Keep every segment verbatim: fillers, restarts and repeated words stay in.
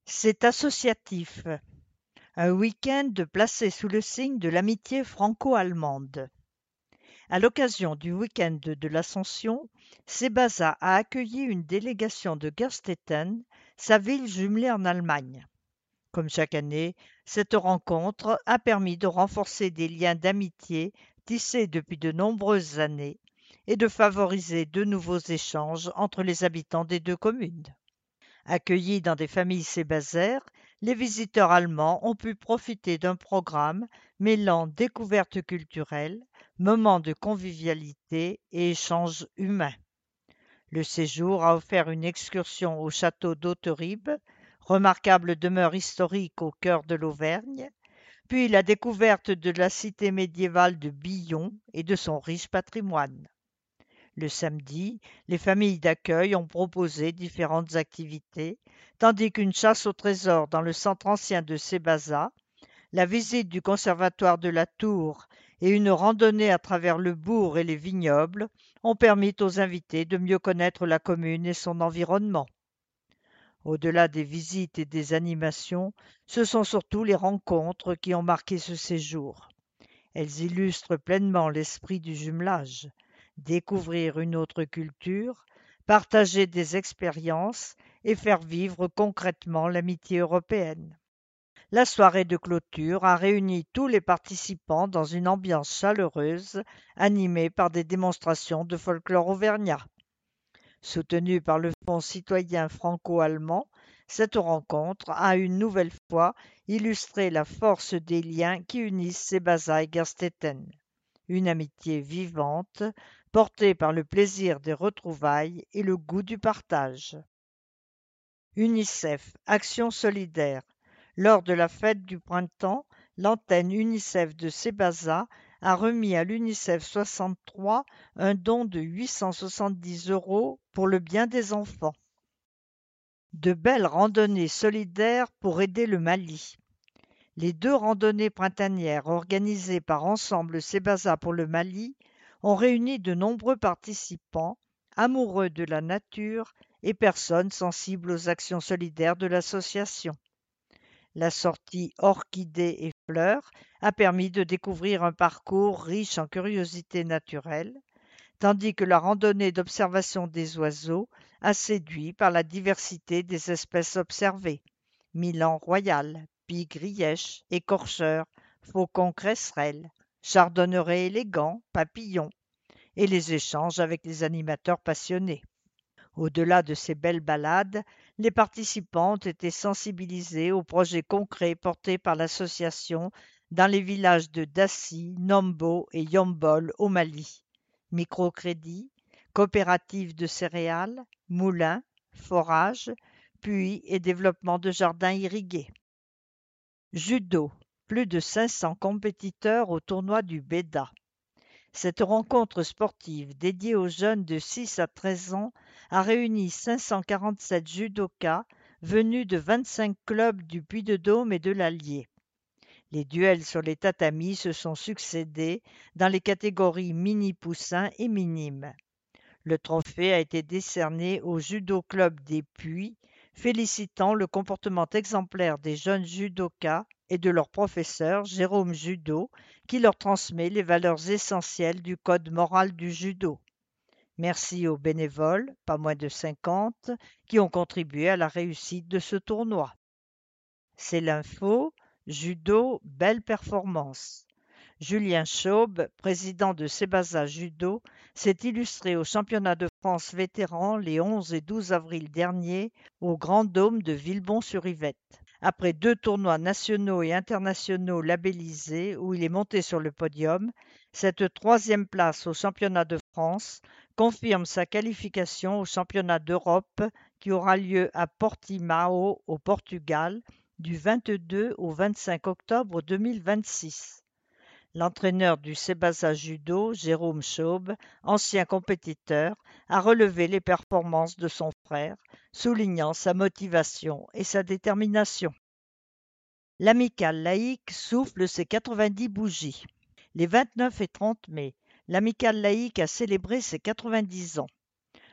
C'est associatif, un week-end placé sous le signe de l'amitié franco-allemande. À l'occasion du week-end de l'Ascension, Sébaza a accueilli une délégation de Gerstetten, sa ville jumelée en Allemagne. Comme chaque année, cette rencontre a permis de renforcer des liens d'amitié tissés depuis de nombreuses années et de favoriser de nouveaux échanges entre les habitants des deux communes. Accueillis dans des familles sébazaires, les visiteurs allemands ont pu profiter d'un programme mêlant découvertes culturelles, moments de convivialité et échanges humains. Le séjour a offert une excursion au château d'Hauteribe, remarquable demeure historique au cœur de l'Auvergne, puis la découverte de la cité médiévale de Billon et de son riche patrimoine. Le samedi, les familles d'accueil ont proposé différentes activités, tandis qu'une chasse au trésor dans le centre ancien de Sébaza, la visite du conservatoire de la Tour et une randonnée à travers le bourg et les vignobles ont permis aux invités de mieux connaître la commune et son environnement. Au-delà des visites et des animations, ce sont surtout les rencontres qui ont marqué ce séjour. Elles illustrent pleinement l'esprit du jumelage. Découvrir une autre culture, partager des expériences et faire vivre concrètement l'amitié européenne. La soirée de clôture a réuni tous les participants dans une ambiance chaleureuse, animée par des démonstrations de folklore auvergnat. Soutenue par le Fonds citoyen franco-allemand, cette rencontre a une nouvelle fois illustré la force des liens qui unissent Sébaza et Gerstetten. Une amitié vivante, portée par le plaisir des retrouvailles et le goût du partage. UNICEF, Action solidaire. Lors de la fête du printemps, l'antenne UNICEF de Sébaza a remis à l'UNICEF soixante-trois un don de huit cent soixante-dix euros pour le bien des enfants. De belles randonnées solidaires pour aider le Mali. Les deux randonnées printanières organisées par Ensemble Sébaza pour le Mali ont réuni de nombreux participants, amoureux de la nature et personnes sensibles aux actions solidaires de l'association. La sortie Orchidées et fleurs a permis de découvrir un parcours riche en curiosités naturelles, tandis que la randonnée d'observation des oiseaux a séduit par la diversité des espèces observées. Milan royal, pies grièches, écorcheurs, faucons cresserelles, chardonnerets élégants, papillons, et les échanges avec les animateurs passionnés. Au-delà de ces belles balades, les participants ont été sensibilisés aux projets concrets portés par l'association dans les villages de Dassi, Nombo et Yombol au Mali. Microcrédit, coopératives de céréales, moulins, forages, puits et développement de jardins irrigués. Judo, plus de cinq cents compétiteurs au tournoi du Béda. Cette rencontre sportive dédiée aux jeunes de six à treize ans a réuni cinq cent quarante-sept judokas venus de vingt-cinq clubs du Puy-de-Dôme et de l'Allier. Les duels sur les tatamis se sont succédé dans les catégories mini-poussins et minimes. Le trophée a été décerné au Judo Club des Puys, félicitant le comportement exemplaire des jeunes judokas et de leur professeur Jérôme Judo, qui leur transmet les valeurs essentielles du code moral du judo. Merci aux bénévoles, pas moins de cinquante, qui ont contribué à la réussite de ce tournoi. C'est l'info, judo, belle performance. Julien Chaube, président de Sébaza Judo, s'est illustré au championnat de France vétéran les onze et douze avril dernier au Grand Dôme de Villebon-sur-Yvette. Après deux tournois nationaux et internationaux labellisés où il est monté sur le podium, cette troisième place au championnat de France confirme sa qualification au championnat d'Europe qui aura lieu à Portimao au Portugal du vingt-deux au vingt-cinq octobre deux mille vingt-six. L'entraîneur du Sébaza Judo, Jérôme Chaube, ancien compétiteur, a relevé les performances de son frère, soulignant sa motivation et sa détermination. L'Amicale laïque souffle ses quatre-vingt-dix bougies. Les vingt-neuf et trente mai, l'Amicale laïque a célébré ses quatre-vingt-dix ans.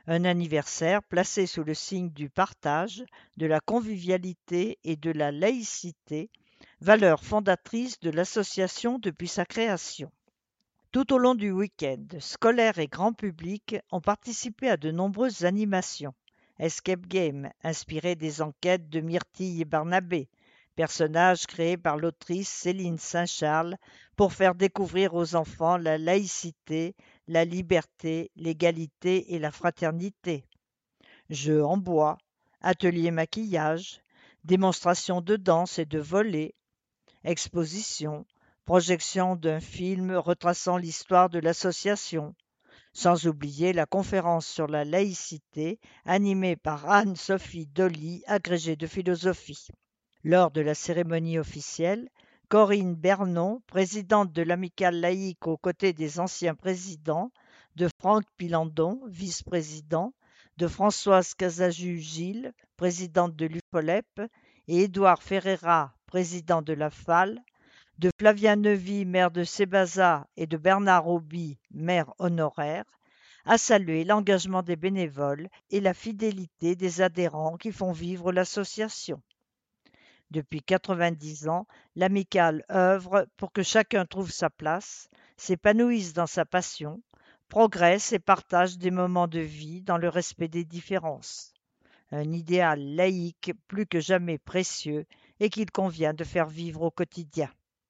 Un anniversaire placé sous le signe du partage, de la convivialité et de la laïcité, valeurs fondatrices de l'association depuis sa création. Tout au long du week-end, scolaires et grand public ont participé à de nombreuses animations. Escape Game, inspiré des enquêtes de Myrtille et Barnabé, personnage créé par l'autrice Céline Saint-Charles pour faire découvrir aux enfants la laïcité, la liberté, l'égalité et la fraternité. Jeux en bois, ateliers maquillage, démonstrations de danse et de volley, expositions, projection d'un film retraçant l'histoire de l'association, sans oublier la conférence sur la laïcité animée par Anne-Sophie Dolly, agrégée de philosophie. Lors de la cérémonie officielle, Corinne Bernon, présidente de l'Amicale laïque aux côtés des anciens présidents, de Franck Pilandon, vice-président, de Françoise Casaju-Gilles, présidente de l'U P O L E P, et Édouard Ferreira, président de la F A L, de Flavien Neuvy, maire de Sébaza, et de Bernard Auby, maire honoraire, a salué l'engagement des bénévoles et la fidélité des adhérents qui font vivre l'association. Depuis quatre-vingt-dix ans, l'Amicale œuvre pour que chacun trouve sa place, s'épanouisse dans sa passion, progresse et partage des moments de vie dans le respect des différences. Un idéal laïque plus que jamais précieux et qu'il convient de faire vivre au quotidien.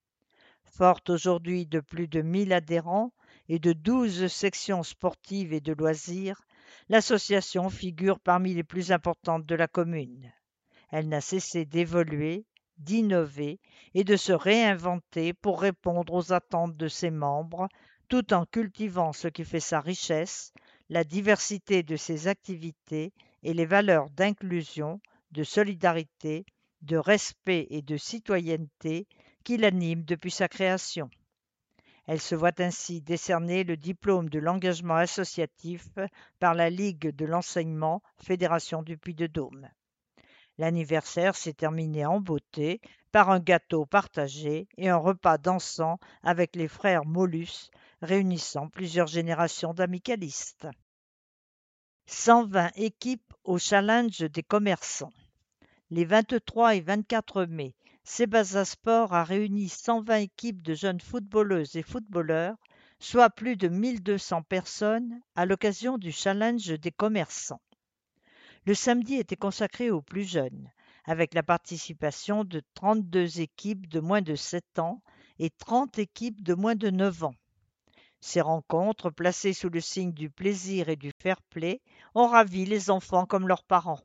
Forte aujourd'hui de plus de mille adhérents et de douze sections sportives et de loisirs, l'association figure parmi les plus importantes de la commune. Elle n'a cessé d'évoluer, d'innover et de se réinventer pour répondre aux attentes de ses membres, tout en cultivant ce qui fait sa richesse, la diversité de ses activités et les valeurs d'inclusion, de solidarité, de respect et de citoyenneté qui l'animent depuis sa création. Elle se voit ainsi décerner le diplôme de l'engagement associatif par la Ligue de l'enseignement, Fédération du Puy-de-Dôme. L'anniversaire s'est terminé en beauté par un gâteau partagé et un repas dansant avec les frères Mollus, réunissant plusieurs générations d'amicalistes. cent vingt équipes au challenge des commerçants. Les vingt-trois et vingt-quatre mai, Sébaza Sport a réuni cent vingt équipes de jeunes footballeuses et footballeurs, soit plus de mille deux cents personnes, à l'occasion du challenge des commerçants. Le samedi était consacré aux plus jeunes, avec la participation de trente-deux équipes de moins de sept ans et trente équipes de moins de neuf ans. Ces rencontres, placées sous le signe du plaisir et du fair-play, ont ravi les enfants comme leurs parents.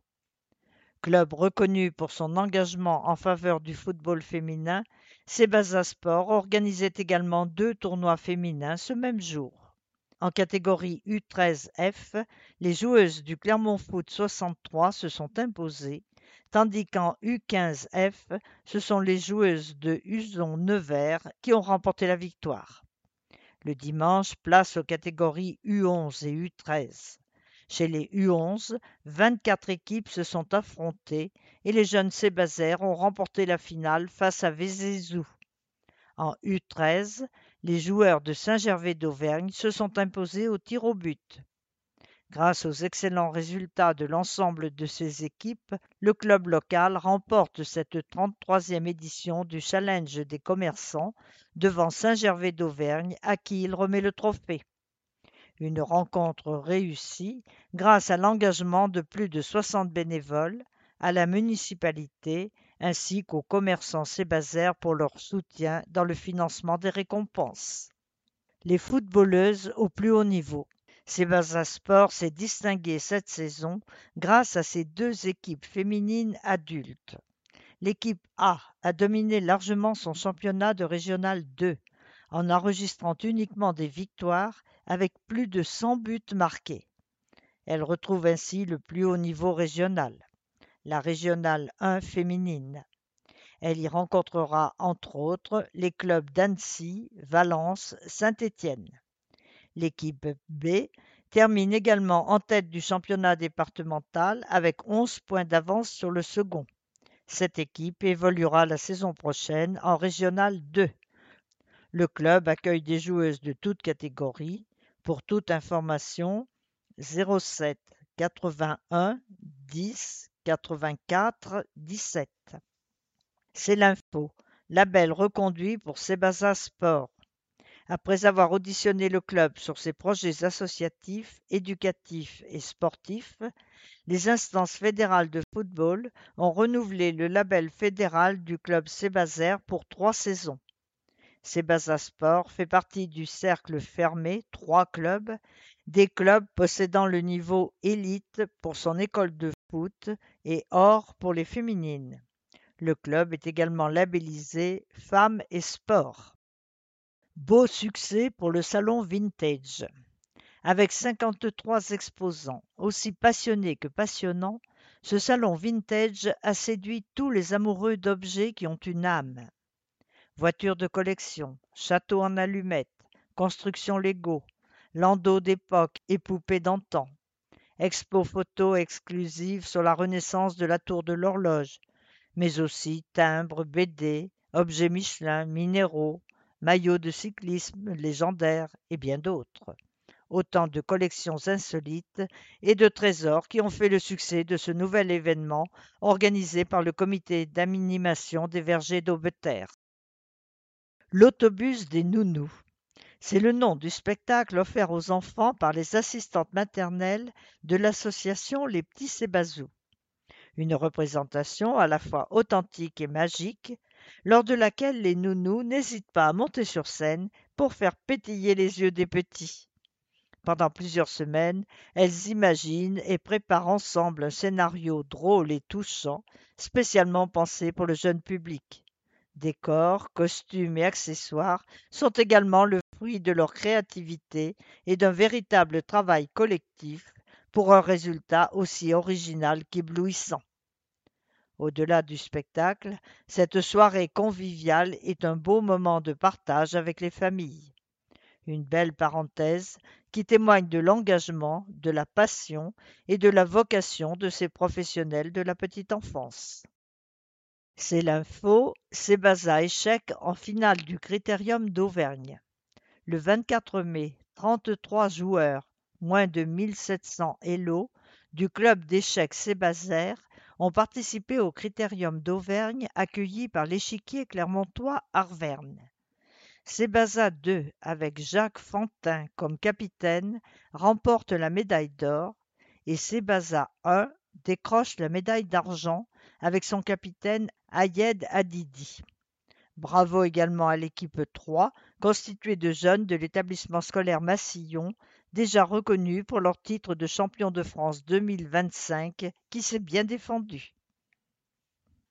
Club reconnu pour son engagement en faveur du football féminin, Sébaza Sport organisait également deux tournois féminins ce même jour. En catégorie U treize F, les joueuses du Clermont Foot soixante-trois se sont imposées, tandis qu'en U quinze F, ce sont les joueuses de Uzon-Nevers qui ont remporté la victoire. Le dimanche, place aux catégories U onze et U treize. Chez les U onze, vingt-quatre équipes se sont affrontées et les jeunes Sébazaires ont remporté la finale face à Vézézou. En U treize, les joueurs de Saint-Gervais d'Auvergne se sont imposés au tir au but. Grâce aux excellents résultats de l'ensemble de ces équipes, le club local remporte cette trente-troisième édition du Challenge des commerçants devant Saint-Gervais d'Auvergne à qui il remet le trophée. Une rencontre réussie grâce à l'engagement de plus de soixante bénévoles, à la municipalité ainsi qu'aux commerçants sébazaires pour leur soutien dans le financement des récompenses. Les footballeuses au plus haut niveau. Sébaza Sport s'est distingué cette saison grâce à ses deux équipes féminines adultes. L'équipe A a dominé largement son championnat de Régional deux, en enregistrant uniquement des victoires avec plus de cent buts marqués. Elle retrouve ainsi le plus haut niveau régional, la Régionale un féminine. Elle y rencontrera entre autres les clubs d'Annecy, Valence, Saint-Étienne. L'équipe B termine également en tête du championnat départemental avec onze points d'avance sur le second. Cette équipe évoluera la saison prochaine en Régional deux. Le club accueille des joueuses de toutes catégories. Pour toute information, zéro sept quatre-vingt-un dix quatre-vingt-quatre dix-sept. C'est l'info. Label reconduit pour Sebasa Sport. Après avoir auditionné le club sur ses projets associatifs, éducatifs et sportifs, les instances fédérales de football ont renouvelé le label fédéral du club Sébazaire pour trois saisons. Sebasa Sport fait partie du cercle fermé, trois clubs, des clubs possédant le niveau élite pour son école de foot et or pour les féminines. Le club est également labellisé Femmes et Sport. Beau succès pour le salon Vintage. Avec cinquante-trois exposants, aussi passionnés que passionnants, ce salon Vintage a séduit tous les amoureux d'objets qui ont une âme. Voitures de collection, châteaux en allumettes, constructions Lego, landaux d'époque et poupées d'antan, expo photo exclusive sur la renaissance de la tour de l'horloge, mais aussi timbres, B D, objets Michelin, minéraux, maillots de cyclisme légendaires et bien d'autres. Autant de collections insolites et de trésors qui ont fait le succès de ce nouvel événement organisé par le comité d'animation des vergers d'Aubeterre. L'autobus des nounous. C'est le nom du spectacle offert aux enfants par les assistantes maternelles de l'association Les Petits Sébazous. Une représentation à la fois authentique et magique, lors de laquelle les nounous n'hésitent pas à monter sur scène pour faire pétiller les yeux des petits. Pendant plusieurs semaines, elles imaginent et préparent ensemble un scénario drôle et touchant, spécialement pensé pour le jeune public. Décors, costumes et accessoires sont également le fruit de leur créativité et d'un véritable travail collectif pour un résultat aussi original qu'éblouissant. Au-delà du spectacle, cette soirée conviviale est un beau moment de partage avec les familles. Une belle parenthèse qui témoigne de l'engagement, de la passion et de la vocation de ces professionnels de la petite enfance. C'est l'info, Sebasa échec en finale du Critérium d'Auvergne. Le vingt-quatre mai, trente-trois joueurs, moins de mille sept cents élos, du club d'échecs Sébazaire ont participé au Critérium d'Auvergne accueilli par l'échiquier clermontois Arverne. Sebasa deux, avec Jacques Fantin comme capitaine, remporte la médaille d'or et Sebasa un décroche la médaille d'argent avec son capitaine Ayed Hadidi. Bravo également à l'équipe trois, constituée de jeunes de l'établissement scolaire Massillon, déjà reconnus pour leur titre de champion de France deux mille vingt-cinq qui s'est bien défendu.